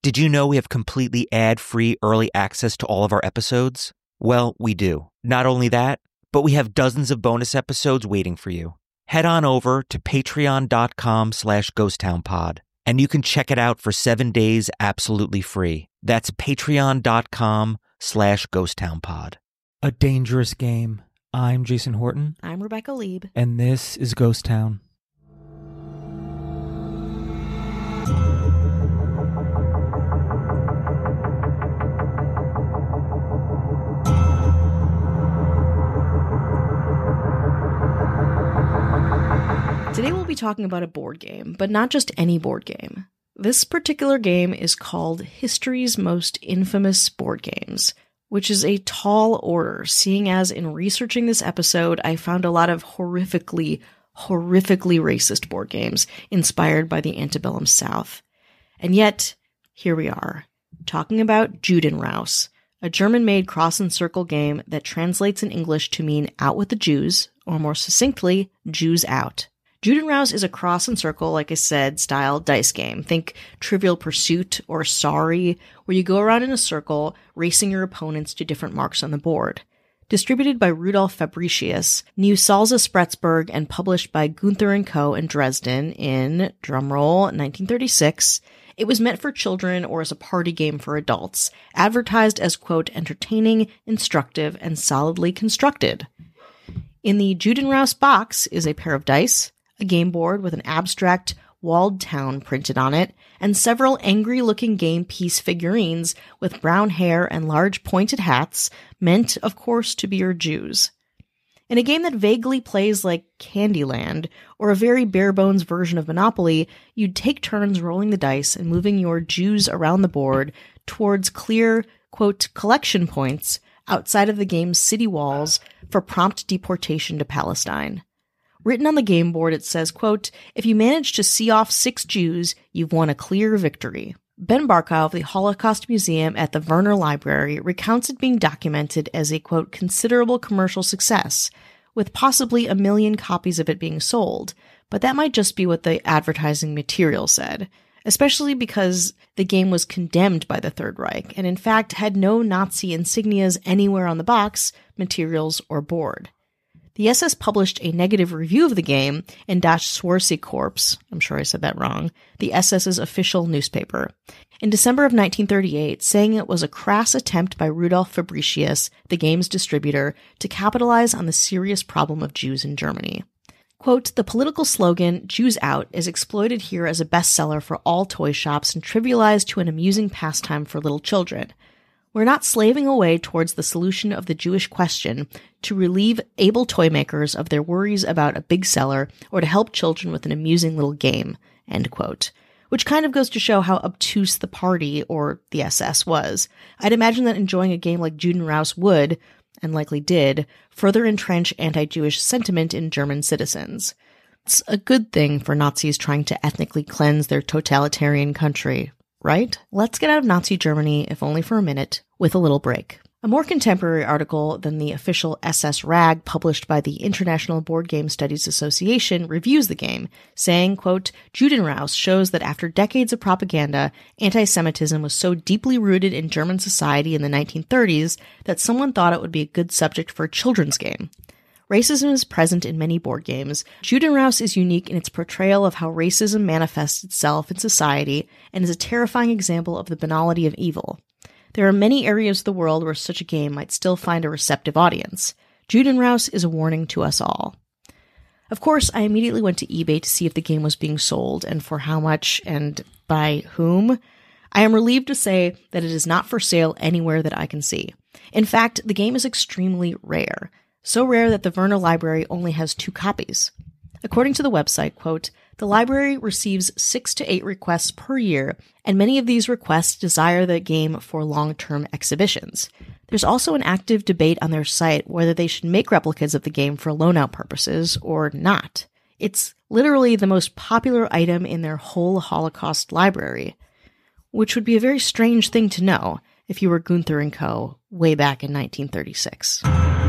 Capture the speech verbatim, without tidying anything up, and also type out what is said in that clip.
Did you know we have completely ad-free early access to all of our episodes? Well, we do. Not only that, but we have dozens of bonus episodes waiting for you. Head on over to patreon.com slash ghosttownpod, and you can check it out for seven days absolutely free. That's patreon.com slash ghosttownpod. A Dangerous Game. I'm Jason Horton. I'm Rebecca Lieb. And this is Ghost Town. Today we'll be talking about a board game, but not just any board game. This particular game is called History's Most Infamous Board Games, which is a tall order, seeing as in researching this episode, I found a lot of horrifically, horrifically racist board games inspired by the antebellum South. And yet, here we are, talking about Judenraus, a German-made cross and circle game that translates in English to mean out with the Jews, or more succinctly, Jews out. Judenraus is a cross and circle, like I said, style dice game. Think Trivial Pursuit or Sorry, where you go around in a circle, racing your opponents to different marks on the board. Distributed by Rudolf Fabricius, New Salza Spretzberg, and published by Gunther and Co. in Dresden in, drumroll, nineteen thirty-six, it was meant for children or as a party game for adults, advertised as, quote, entertaining, instructive, and solidly constructed. In the Judenraus box is a pair of dice, a game board with an abstract walled town printed on it, and several angry-looking game piece figurines with brown hair and large pointed hats, meant, of course, to be your Jews. In a game that vaguely plays like Candyland, or a very bare-bones version of Monopoly, you'd take turns rolling the dice and moving your Jews around the board towards clear, quote, collection points outside of the game's city walls for prompt deportation to Palestine. Written on the game board, it says, quote, if you manage to see off six Jews, you've won a clear victory. Ben Barkow of the Holocaust Museum at the Werner Library recounts it being documented as a, quote, considerable commercial success, with possibly a million copies of it being sold, but that might just be what the advertising material said, especially because the game was condemned by the Third Reich, and in fact had no Nazi insignias anywhere on the box, materials, or board. The S S published a negative review of the game in Das Schwarze Korps, I'm sure I said that wrong, the S S's official newspaper, in December of nineteen thirty-eight, saying it was a crass attempt by Rudolf Fabricius, the game's distributor, to capitalize on the serious problem of Jews in Germany. Quote, the political slogan, Jews Out, is exploited here as a bestseller for all toy shops and trivialized to an amusing pastime for little children. We're not slaving away towards the solution of the Jewish question to relieve able toy makers of their worries about a big seller or to help children with an amusing little game, end quote. Which kind of goes to show how obtuse the party, or the S S, was. I'd imagine that enjoying a game like Judenraus would, and likely did, further entrench anti-Jewish sentiment in German citizens. It's a good thing for Nazis trying to ethnically cleanse their totalitarian country. Right? Let's get out of Nazi Germany, if only for a minute, with a little break. A more contemporary article than the official S S rag published by the International Board Game Studies Association reviews the game, saying, quote, Judenraus shows that after decades of propaganda, anti-Semitism was so deeply rooted in German society in the nineteen thirties that someone thought it would be a good subject for a children's game. Racism is present in many board games. Judenraus is unique in its portrayal of how racism manifests itself in society and is a terrifying example of the banality of evil. There are many areas of the world where such a game might still find a receptive audience. Judenraus is a warning to us all. Of course, I immediately went to eBay to see if the game was being sold and for how much and by whom. I am relieved to say that it is not for sale anywhere that I can see. In fact, the game is extremely rare. So rare that the Werner Library only has two copies. According to the website, quote, the library receives six to eight requests per year, and many of these requests desire the game for long-term exhibitions. There's also an active debate on their site whether they should make replicas of the game for loan-out purposes or not. It's literally the most popular item in their whole Holocaust library, which would be a very strange thing to know if you were Gunther and Co. way back in nineteen thirty-six.